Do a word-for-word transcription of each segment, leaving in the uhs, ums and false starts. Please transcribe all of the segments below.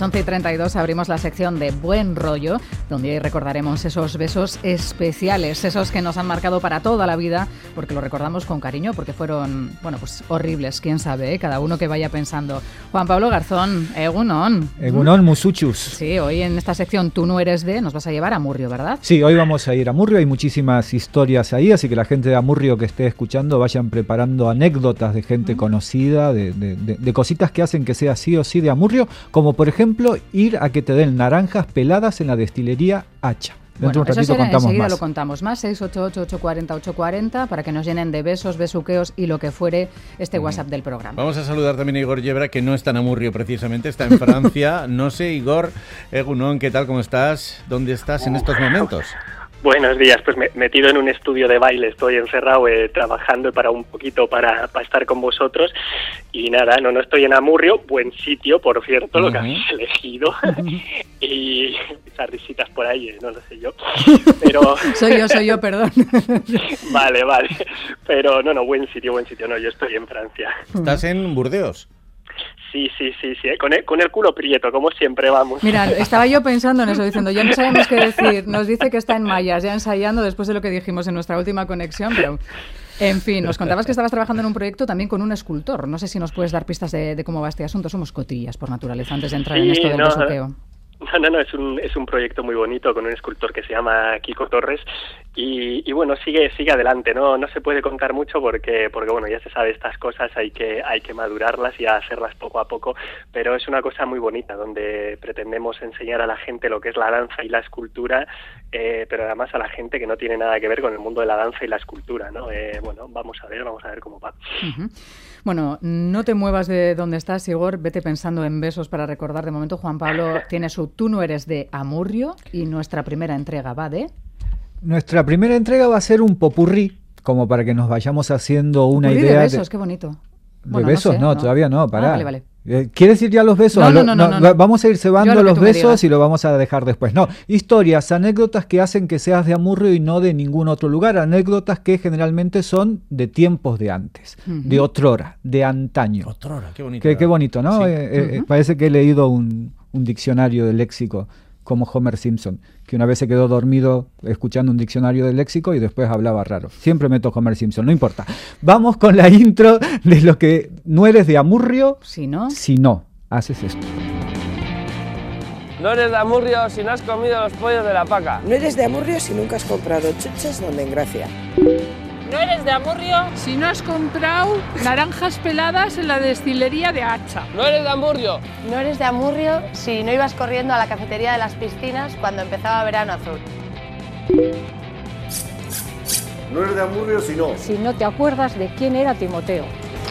las once y treinta y dos abrimos la sección de Buen Rollo, donde hoy recordaremos esos besos especiales, esos que nos han marcado para toda la vida, porque lo recordamos con cariño, porque fueron, bueno, pues horribles, quién sabe, ¿eh? Cada uno que vaya pensando. Juan Pablo Garzón, Egunon. Egunon, musuchus. Sí, hoy en esta sección Tú no eres de, nos vas a llevar a Amurrio, ¿verdad? Sí, hoy vamos a ir a Amurrio, hay muchísimas historias ahí, así que la gente de Amurrio que esté escuchando vayan preparando anécdotas de gente uh-huh. conocida, de, de, de, de cositas que hacen que sea sí o sí de Amurrio, como por ejemplo ir a que te den naranjas peladas en la destilería Hacha. Dentro bueno, un ratito eso será, contamos enseguida más. Lo contamos más, seis ocho ocho, ocho cuatro cero, ocho cuatro cero, para que nos llenen de besos, besuqueos y lo que fuere este uh-huh. WhatsApp del programa. Vamos a saludar también a Igor Yebra, que no está en Amurrio precisamente, está en Francia. No sé, Igor, Egunon, ¿qué tal? ¿Cómo estás? ¿Dónde estás en estos momentos? Buenos días, pues me, metido en un estudio de baile, estoy encerrado eh, trabajando para un poquito para, para estar con vosotros y nada, no, no estoy en Amurrio, buen sitio, por cierto, uh-huh. lo que habéis elegido uh-huh. y esas risitas por ahí, eh, no lo sé yo, pero... soy yo, soy yo, perdón. Vale, vale, pero no, no, buen sitio, buen sitio, no, yo estoy en Francia. ¿Estás en Burdeos? Sí, sí, sí, sí, con el, con el culo prieto, como siempre, vamos. Mira, estaba yo pensando en eso, diciendo, ya no sabemos qué decir, nos dice que está en Mayas, ya ensayando después de lo que dijimos en nuestra última conexión, pero... En fin, nos contabas que estabas trabajando en un proyecto también con un escultor, no sé si nos puedes dar pistas de, de cómo va este asunto, somos cotillas por naturaleza antes de entrar sí, en esto del no, besuqueo. No, no, no, es un, es un proyecto muy bonito con un escultor que se llama Kiko Torres y, y bueno, sigue sigue adelante, no no se puede contar mucho porque porque bueno, ya se sabe estas cosas, hay que hay que madurarlas y hacerlas poco a poco, pero es una cosa muy bonita donde pretendemos enseñar a la gente lo que es la danza y la escultura, eh, pero además a la gente que no tiene nada que ver con el mundo de la danza y la escultura, ¿no? Eh, bueno, vamos a ver, vamos a ver cómo va. Uh-huh. Bueno, no te muevas de donde estás, Igor, vete pensando en besos para recordar. De momento Juan Pablo tiene su Tú no eres de Amurrio y nuestra primera entrega va de... Nuestra primera entrega va a ser un popurrí, como para que nos vayamos haciendo una popurrí idea... de besos, de... qué bonito. ¿De bueno, besos? No, sé, no, no, todavía no, pará. Ah, vale, vale. ¿Quieres ir ya a los besos? No, no, no, no, no, no. Vamos a ir cebando los besos digas. Y lo vamos a dejar después. No, historias, anécdotas que hacen que seas de Amurrio y no de ningún otro lugar. Anécdotas que generalmente son de tiempos de antes, uh-huh. de otrora, de antaño. Otrora, qué bonito. Qué, qué bonito, ¿no? Sí. Eh, uh-huh. eh, parece que he leído un, un diccionario de léxico como Homer Simpson, que una vez se quedó dormido escuchando un diccionario de léxico y después hablaba raro. Siempre meto Homer Simpson, no importa. Vamos con la intro de lo que no eres de Amurrio, si no, si no haces esto. No eres de Amurrio si no has comido los pollos de la paca. No eres de Amurrio si nunca has comprado chuches donde en Gracia. No eres de Amurrio si no has comprado naranjas peladas en la destilería de Hacha. No eres de Amurrio. No eres de Amurrio si no ibas corriendo a la cafetería de las piscinas cuando empezaba Verano Azul. No eres de Amurrio si no. Si no te acuerdas de quién era Timoteo.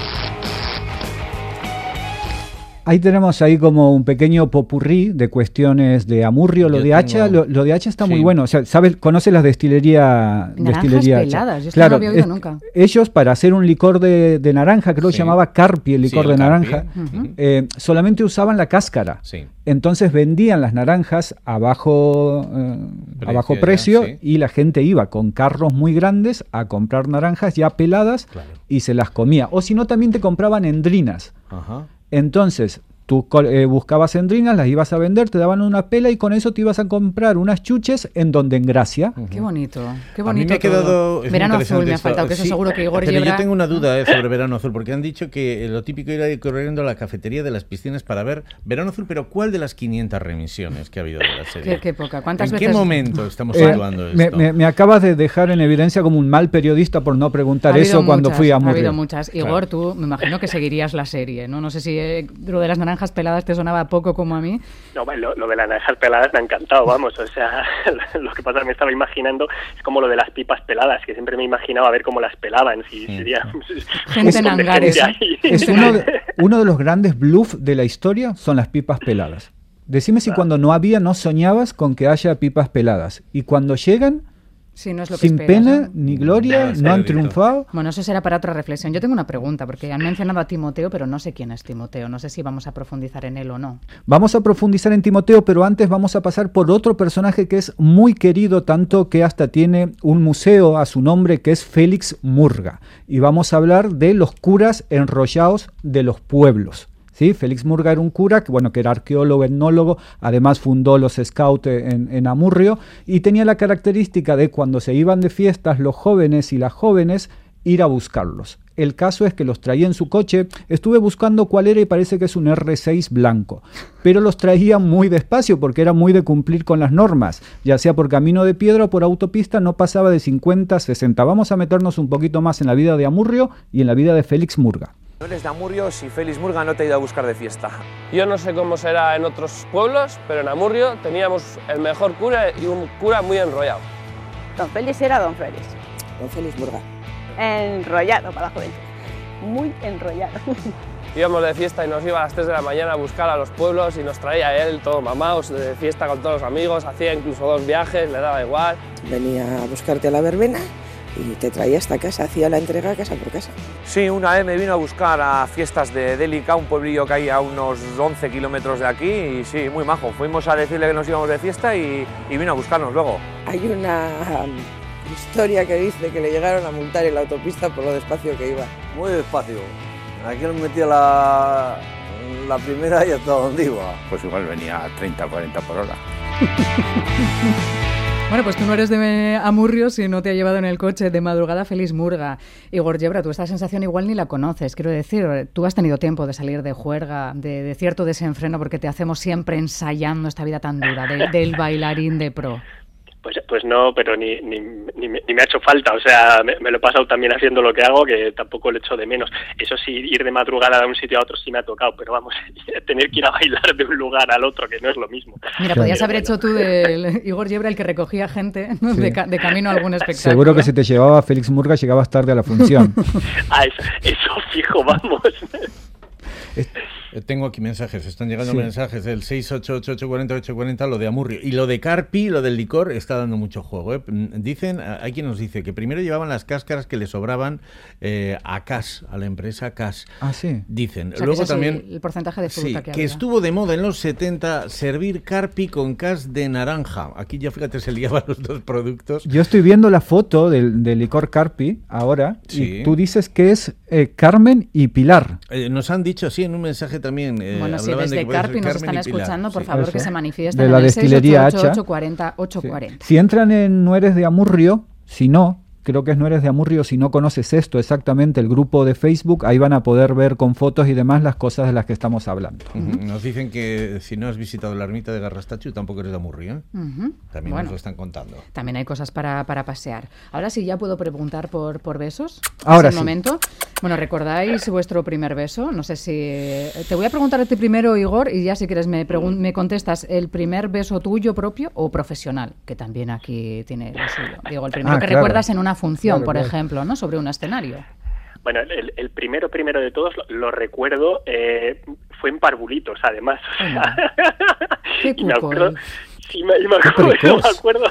Ahí tenemos ahí como un pequeño popurrí de cuestiones de Amurrio, lo Yo de Hacha, tengo... lo, lo de Hacha está sí. muy bueno. O sea, ¿sabes? ¿Conoces las destilería? Naranjas destilería peladas, Hacha? Yo claro, no había oído es, nunca. Ellos para hacer un licor de, de naranja, creo que sí. se llamaba Carpi, el licor sí, el de Carpi. naranja, Uh-huh. eh, solamente usaban la cáscara. Sí. Entonces vendían las naranjas a bajo, eh, precio, a bajo precio ya, sí. y la gente iba con carros muy grandes a comprar naranjas ya peladas claro. y se las comía. O si no, también te compraban endrinas. Ajá. Entonces... Tú eh, buscabas endrinas, las ibas a vender, te daban una pela y con eso te ibas a comprar unas chuches en donde en Gracia. Uh-huh. Qué bonito, qué bonito. A mí me ha quedado... Verano Azul me ha faltado, que eso sí, seguro que Igor Pero Yebra... yo tengo una duda eh, sobre Verano Azul, porque han dicho que lo típico era ir corriendo a la cafetería de las piscinas para ver Verano Azul, pero ¿cuál de las quinientas remisiones que ha habido de la serie? Qué, qué poca. ¿Cuántas ¿En veces? qué momento estamos eh, situando esto? Me, me, me acabas de dejar en evidencia como un mal periodista por no preguntar eso muchas, cuando fui a Amurrio. Ha habido muchas. Igor, claro. tú me imagino que seguirías la serie, ¿no? No sé si eh, lo de las naranjas peladas te sonaba poco como a mí. No, lo, lo de las naranjas peladas me ha encantado, vamos, o sea, lo que pasa es que me estaba imaginando es como lo de las pipas peladas, que siempre me imaginaba ver cómo las pelaban, si sí. sería... Gente en hangares. Es uno de, uno de los grandes bluffs de la historia, son las pipas peladas. Decime si ah. cuando no había, no soñabas con que haya pipas peladas. Y cuando llegan... Sí, no es lo que sin esperas, pena ¿no? ni gloria, no, no han triunfado. Bueno, eso será para otra reflexión. Yo tengo una pregunta, porque han mencionado a Timoteo, pero no sé quién es Timoteo. No sé si vamos a profundizar en él o no. Vamos a profundizar en Timoteo, pero antes vamos a pasar por otro personaje que es muy querido, tanto que hasta tiene un museo a su nombre, que es Félix Murga. Y vamos a hablar de los curas enrollados de los pueblos. ¿sí? Félix Murga era un cura que, bueno, que era arqueólogo, etnólogo, además fundó los Scouts en, en Amurrio y tenía la característica de cuando se iban de fiestas los jóvenes y las jóvenes ir a buscarlos. El caso es que los traía en su coche, estuve buscando cuál era y parece que es un erre seis blanco, pero los traía muy despacio porque era muy de cumplir con las normas, ya sea por camino de piedra o por autopista, no pasaba de cincuenta a sesenta. Vamos a meternos un poquito más en la vida de Amurrio y en la vida de Félix Murga. No eres de Amurrio si Félix Murga no te ha ido a buscar de fiesta. Yo no sé cómo será en otros pueblos, pero en Amurrio teníamos el mejor cura y un cura muy enrollado. Don Félix era Don Félix. Don Félix Murga. Enrollado para la juventud. Muy enrollado. Íbamos de fiesta y nos iba a las tres de la mañana a buscar a los pueblos y nos traía él todo mamados de fiesta con todos los amigos, hacía incluso dos viajes, le daba igual. Venía a buscarte a la verbena y te traía hasta casa, hacía la entrega casa por casa. Sí, una vez me vino a buscar a fiestas de Délica, un pueblillo que hay a unos once kilómetros de aquí, y sí, muy majo. Fuimos a decirle que nos íbamos de fiesta y, y vino a buscarnos luego. Hay una um, historia que dice que le llegaron a multar en la autopista por lo despacio que iba. Muy despacio. Aquí nos metía la, la primera y hasta donde iba. Pues igual venía a treinta, cuarenta por hora. Bueno, pues tú no eres de Amurrio si no te ha llevado en el coche de madrugada Félix Murga. Igor Yebra, tú esta sensación igual ni la conoces. Quiero decir, tú has tenido tiempo de salir de juerga, de, de cierto desenfreno, porque te hacemos siempre ensayando esta vida tan dura de, del bailarín de pro. Pues, pues no, pero ni, ni, ni, me, ni me ha hecho falta, o sea, me, me lo he pasado también haciendo lo que hago, que tampoco lo echo de menos. Eso sí, ir de madrugada de un sitio a otro sí me ha tocado, pero vamos, tener que ir a bailar de un lugar al otro, que no es lo mismo. Mira, podías pero haber bueno. hecho tú de Igor Yebra el que recogía gente, ¿no? sí. de, de camino a algún espectáculo. Seguro que si te llevaba Félix Murga llegabas tarde a la función. ah, eso, eso fijo, vamos. Tengo aquí mensajes, están llegando sí. mensajes del seis ocho ocho ocho cuatro cero ocho cuatro cero, lo de Amurrio. Y lo de Carpi, lo del licor, está dando mucho juego. ¿eh? Dicen, hay quien nos dice que primero llevaban las cáscaras que le sobraban eh, a Cas, a la empresa Cas. Ah, sí. Dicen. O sea, Luego que también. El, el porcentaje de fruta sí, que, que había. estuvo de moda en los setenta servir Carpi con Cas de naranja. Aquí ya fíjate, se liaban los dos productos. Yo estoy viendo la foto del, del licor Carpi ahora. Sí. Y tú dices que es eh, Carmen y Pilar. Eh, nos han dicho, sí, en un mensaje también. Eh, bueno, si desde de Carpi nos están escuchando, por favor, Eso. que se manifiesten de la en el destilería seis ocho ocho ocho cuatro cero ocho cuatro cero. Sí. Si entran en No Eres de Amurrio, si no, creo que es No Eres de Amurrio, si no conoces esto exactamente, el grupo de Facebook, ahí van a poder ver con fotos y demás las cosas de las que estamos hablando. Uh-huh. Nos dicen que si no has visitado la ermita de Garrastachu, tampoco eres de Amurrio, ¿eh? Uh-huh. También bueno, nos lo están contando. También hay cosas para, para pasear. Ahora sí, ya puedo preguntar por, por besos. Ahora ¿Es el sí. momento? Bueno, ¿recordáis vuestro primer beso? No sé si... Te voy a preguntar a ti primero, Igor, y ya si quieres me, pregun- me contestas, ¿el primer beso tuyo propio o profesional? Que también aquí tiene lo suyo. Digo, el primero ah, que claro. recuerdas en una función, claro, por claro. ejemplo, ¿no? Sobre un escenario. Bueno, el, el primero primero de todos, lo, lo recuerdo, eh, fue en Parvulitos, además. O sea, Qué y me cuco, acuerdo, eh. sí, me, me acuerdo, me acuerdo,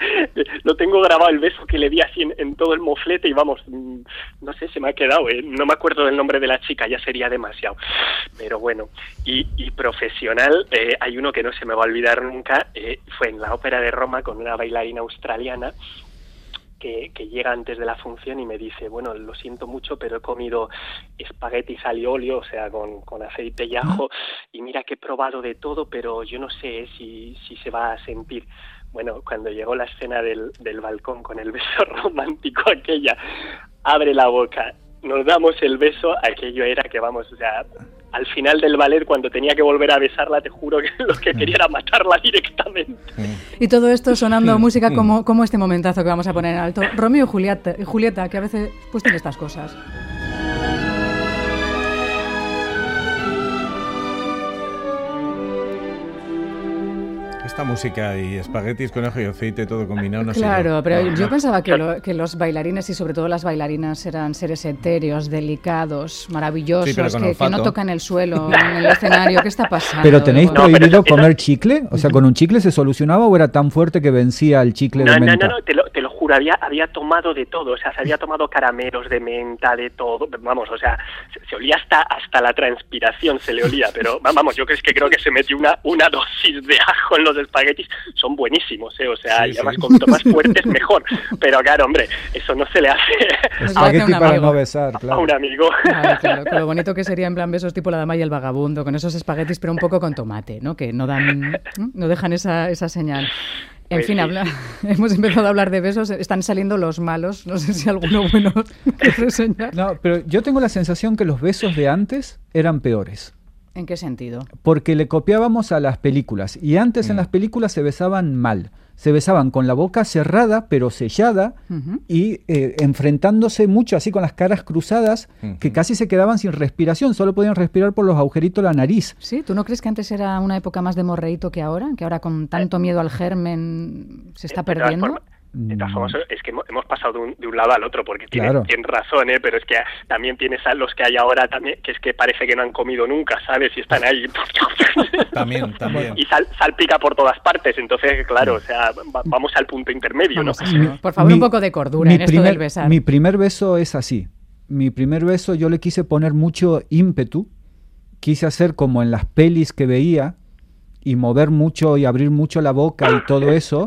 lo tengo grabado el beso que le di así en, en todo el moflete y vamos, no sé, se me ha quedado, eh, no me acuerdo del nombre de la chica, ya sería demasiado, pero bueno. Y, y profesional, eh, hay uno que no se me va a olvidar nunca, eh, fue en la Ópera de Roma con una bailarina australiana. Que, que llega antes de la función y me dice, bueno, lo siento mucho, pero he comido espaguetis al olio, o sea, con, con aceite y ajo, y mira que he probado de todo, pero yo no sé si, si se va a sentir. Bueno, cuando llegó la escena del, del balcón con el beso romántico, aquella, abre la boca, nos damos el beso, aquello era que vamos, o sea... Al final del ballet, cuando tenía que volver a besarla, te juro que lo que quería era matarla directamente. Y todo esto sonando música como, como este momentazo que vamos a poner en alto. Romeo y Julieta, Julieta, que a veces pues tiene estas cosas. Esta música y espaguetis con ajo y aceite, todo combinado, no Claro, sé. pero no, yo no. pensaba que, lo, que los bailarines y sobre todo las bailarinas eran seres etéreos, delicados, maravillosos, sí, que, que no tocan el suelo en el escenario. ¿Qué está pasando? ¿Pero tenéis no, prohibido pero comer chicle? O sea, ¿con un chicle se solucionaba o era tan fuerte que vencía el chicle no, de menta? No, no, no, te lo, te lo juro juro, había, había tomado de todo, o sea, se había tomado caramelos de menta, de todo, vamos, o sea, se, se olía hasta hasta la transpiración, se le olía, pero vamos, yo creo que creo que se metió una, una dosis de ajo en los espaguetis, son buenísimos, ¿eh? O sea, Sí, y además sí. cuanto más fuertes mejor, pero claro, hombre, eso no se le hace Espagueti un para amigo. no besar, a claro. un amigo. Claro, claro, con lo bonito que sería en plan besos tipo La dama y el vagabundo, con esos espaguetis, pero un poco con tomate, ¿no? Que no dan, no dejan esa, esa señal. En Pues fin, sí. habla, hemos empezado a hablar de besos, están saliendo los malos, no sé si alguno bueno que reseñar. No, pero yo tengo la sensación que los besos de antes eran peores. ¿En qué sentido? Porque le copiábamos a las películas. Y antes en las películas se besaban mal. Se besaban con la boca cerrada, pero sellada, Ujú. y eh, enfrentándose mucho, así con las caras cruzadas, Ujú. que casi se quedaban sin respiración. Solo podían respirar por los agujeritos de la nariz. ¿Sí? ¿Tú no crees que antes era una época más de morreíto que ahora? ¿Que ahora con tanto miedo al germen se está De todas perdiendo? formas- De todas formas, es que hemos hemos pasado de un, de un lado al otro, porque tienen, Claro. tienen razón, ¿eh? Pero es que también tienes a los que hay ahora, también que es que parece que no han comido nunca, ¿sabes? Y están ahí. También, también. Y sal, salpica por todas partes, entonces, claro, o sea, va- vamos al punto intermedio, Vamos ¿no? a eso. Por favor, Mi- un poco de cordura mi en esto primer, del besar. Mi primer beso es así. Mi primer beso yo le quise poner mucho ímpetu. Quise hacer como en las pelis que veía y mover mucho y abrir mucho la boca y todo eso.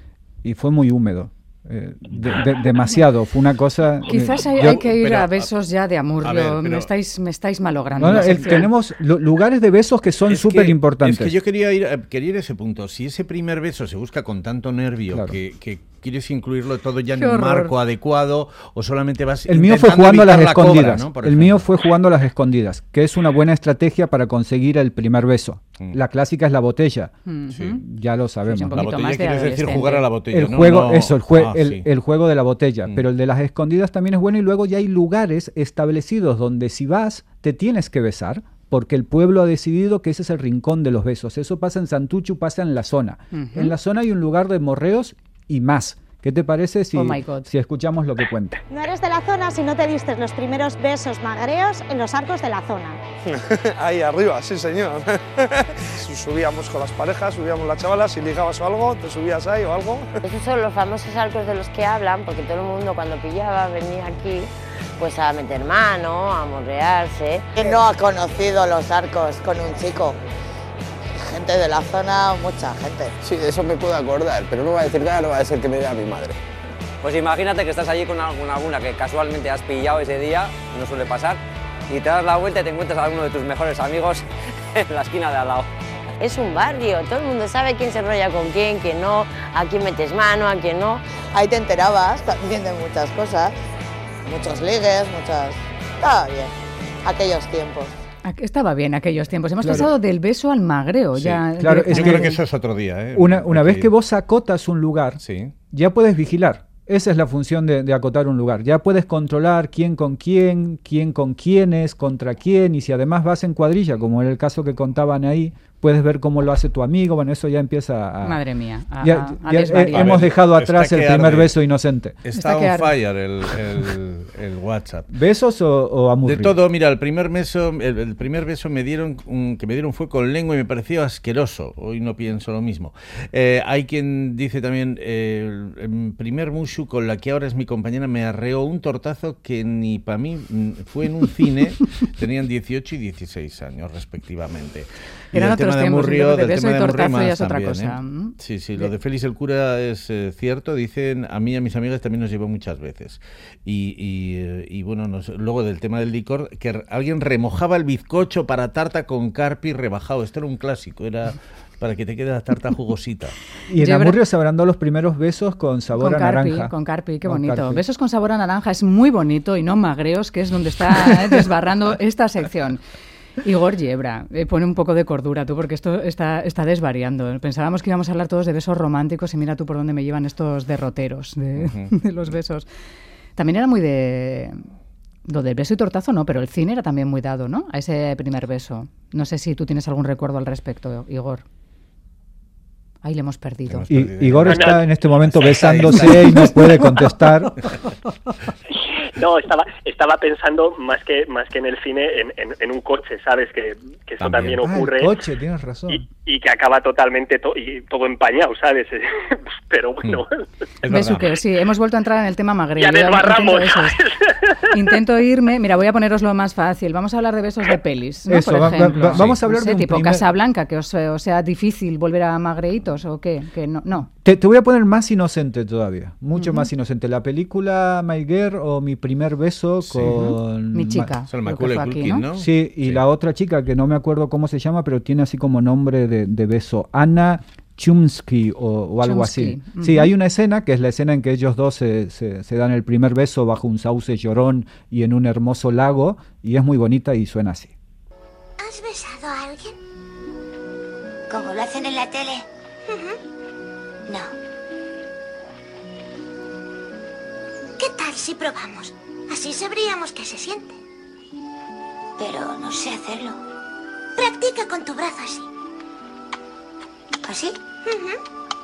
Y fue muy húmedo. Eh, de- de- demasiado. Fue una cosa... eh, Quizás hay, yo- hay que ir pero, a besos ya de amurrio. a ver, pero- me, estáis, me estáis malogrando. No, no, la el- sección. tenemos lu- lugares de besos que son Es súper que- importantes. Es que yo quería ir, a- quería ir a ese punto. Si ese primer beso se busca con tanto nervio Claro. que, que quieres incluirlo todo ya en Qué el horror. marco adecuado o solamente vas El mío fue intentando jugando a las evitar la cobra, escondidas. ¿no? Por el ejemplo. mío fue jugando a las escondidas, que es una buena estrategia para conseguir el primer beso. Mm. La clásica es la botella. Ujú. Sí. Ya lo sabemos. Sí, un La poquito botella más de quieres decir adolescente. jugar a la botella, El ¿no? juego, No- eso, el, jue- Ah, el, sí. el juego de la botella. Mm. Pero el de las escondidas también es bueno y luego ya hay lugares establecidos donde si vas te tienes que besar porque el pueblo ha decidido que ese es el rincón de los besos. Eso pasa en Santuchu, pasa en la zona. Ujú. En la zona hay un lugar de morreos y más. ¿Qué te parece si, Oh my God. si escuchamos lo que cuenta? No eres de la zona si no te diste los primeros besos magreos en los arcos de la zona. Ahí arriba, sí señor. Subíamos con las parejas, subíamos las chavalas, si ligabas o algo, te subías ahí o algo. Estos son los famosos arcos de los que hablan, porque todo el mundo cuando pillaba venía aquí pues a meter mano, a morrearse. ¿Quién no ha conocido los arcos con un chico? Gente de la zona, mucha gente. Sí, de eso me puedo acordar, pero no va a decir nada, no va a ser que me vea mi madre. Pues imagínate que estás allí con alguna, alguna que casualmente has pillado ese día, no suele pasar, y te das la vuelta y te encuentras a uno de tus mejores amigos en la esquina de al lado. Es un barrio, todo el mundo sabe quién se enrolla con quién, quién no, a quién metes mano, a quién no. Ahí te enterabas también de muchas cosas, muchos ligues, muchas... Estaba bien, aquellos tiempos. Aqu- Estaba bien aquellos tiempos. Hemos Claro. pasado del beso al magreo. Sí. Ya Claro, es Yo directamente. creo que eso es otro día. ¿eh? Una, una vez Porque- que vos acotas un lugar, Sí. ya puedes vigilar. Esa es la función de, de acotar un lugar. Ya puedes controlar quién con quién, quién con quiénes, contra quién, y si además vas en cuadrilla, como era el caso que contaban ahí, puedes ver cómo lo hace tu amigo. Bueno, eso ya empieza a... Madre mía. a- ya, a- a ya, eh, desvariar. hemos A ver, dejado está atrás el que primer arde. beso inocente. Está, Está on que arde. fire el, el, el WhatsApp. ¿Besos o, o amurrio? De todo, mira, el primer beso, el, el primer beso me dieron, un- que me dieron fue con lengua y me pareció asqueroso. Hoy no pienso lo mismo. Eh, hay quien dice también, eh, el, el primer mushu con la que ahora es mi compañera me arreó un tortazo que ni para mí mm, fue en un cine. Tenían dieciocho y dieciséis años respectivamente. Y Eran del tema otros de tiempos, Amurrio, lo de del beso tema y de Amurrio tortazo ya más es otra también, cosa. ¿eh? Mm. Sí, sí, lo de Félix el cura es eh, cierto. Dicen, a mí y a mis amigas también nos llevó muchas veces. Y, y, eh, y bueno, nos- luego del tema del licor, que r- alguien remojaba el bizcocho para tarta con carpi rebajado. Esto era un clásico, era para que te quede la tarta jugosita. Y en Yo Amurrio se habrán dado los primeros besos con sabor Con a carpi, naranja. con carpi, qué Con bonito. carpi. Besos con sabor a naranja es muy bonito y no magreos, que es donde está eh, desbarrando esta sección. Igor Yebra, eh, pone un poco de cordura tú, porque esto está, está desvariando. Pensábamos que íbamos a hablar todos de besos románticos y mira tú por dónde me llevan estos derroteros de, Ujú. de los besos. También era muy de... Lo del beso y tortazo no, pero el cine era también muy dado, ¿no? A ese primer beso. No sé si tú tienes algún recuerdo al respecto, Igor. Ahí le hemos perdido. Y, Igor No, está no. en este momento Está ahí, besándose está ahí. y no puede contestar. No, estaba, estaba estaba pensando más que más que en el cine, en, en, en un coche, ¿sabes? Que, que eso también, también ocurre. Ah, el coche, tienes razón. Y, y que acaba totalmente to y todo empañado, ¿sabes? Pero bueno. Mm. ¿Ves que sí? Hemos vuelto a entrar en el tema magreo. Ya desbarramos. Intento, intento irme. Mira, voy a poneros lo más fácil. Vamos a hablar de besos de pelis, ¿no? Eso, por ejemplo. Va, va, vamos a hablar no sé, de un tipo primer... Casablanca, que os, os sea difícil volver a magreitos o qué, que no. no. Te, te voy a poner más inocente todavía, mucho uh-huh. más inocente. La película My Girl o Mi primer beso sí. con... Mi chica. Ma... Creo que fue aquí, ¿no? ¿no? Sí, y sí. la otra chica que no me acuerdo cómo se llama, pero tiene así como nombre de, de beso, Anna Chumsky o, o algo Chumsky. así. Uh-huh. Sí, hay una escena que es la escena en que ellos dos se, se, se dan el primer beso bajo un sauce llorón y en un hermoso lago, y es muy bonita y suena así. ¿Has besado a alguien? ¿Como lo hacen en la tele? Uh-huh. No. ¿Qué tal si probamos? Así sabríamos qué se siente. Pero no sé hacerlo. Practica con tu brazo así. ¿Así? Uh-huh.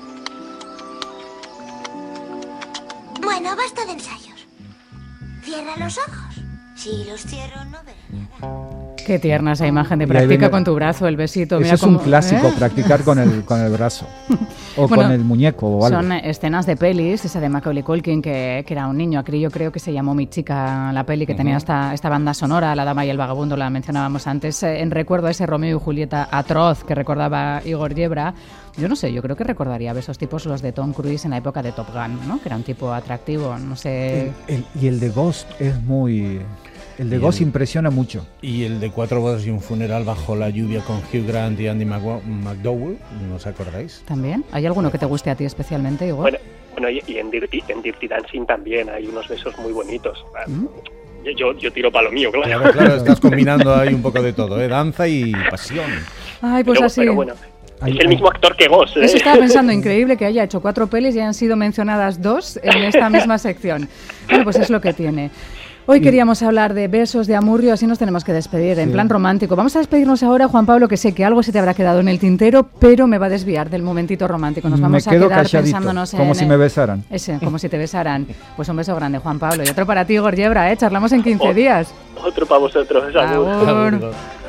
Bueno, basta de ensayos. Cierra los ojos. Si los cierro no veré nada. Qué tierna esa imagen de practica viene, con tu brazo, el besito. Eso Mira es cómo, un clásico, ¿eh? practicar con el, con el brazo. O bueno, con el muñeco o algo. Son escenas de pelis, esa de Macaulay Culkin, que, que era un niño, yo creo que se llamó Mi chica, la peli, que uh-huh. tenía esta, esta banda sonora, La dama y el vagabundo, la mencionábamos antes, en recuerdo a ese Romeo y Julieta atroz que recordaba Igor Yebra. Yo no sé, yo creo que recordaría besos tipos los de Tom Cruise en la época de Top Gun, ¿no? Que era un tipo atractivo, no sé... El, el, y el de Ghost es muy... El de Ghost impresiona mucho. Y el de Cuatro bodas y un funeral bajo la lluvia con Hugh Grant y Andy McDowell, ¿no os acordáis? ¿También? ¿Hay alguno que te guste a ti especialmente, Igor? Bueno, bueno y, y en, Dirty, en Dirty Dancing también hay unos besos muy bonitos. ¿Mm? Yo, yo tiro para lo mío, claro. Claro, claro, estás combinando ahí un poco de todo, ¿eh? Danza y pasión. Ay, pues pero, así... Pero bueno, es el mismo actor que Ghost, ¿eh? Eso estaba pensando, increíble que haya hecho cuatro pelis y hayan sido mencionadas dos en esta misma sección. Bueno, pues es lo que tiene. Hoy queríamos hablar de besos, de amurrio, así nos tenemos que despedir, sí. en plan romántico. Vamos a despedirnos ahora, Juan Pablo, que sé que algo se te habrá quedado en el tintero, pero me va a desviar del momentito romántico. Nos vamos me quedo a quedar calladito, pensándonos en... como si me besaran. Ese, como si te besaran. Pues un beso grande, Juan Pablo. Y otro para ti, Igor Yebra, ¿eh? Charlamos en quince días. Otro para vosotros. Agur.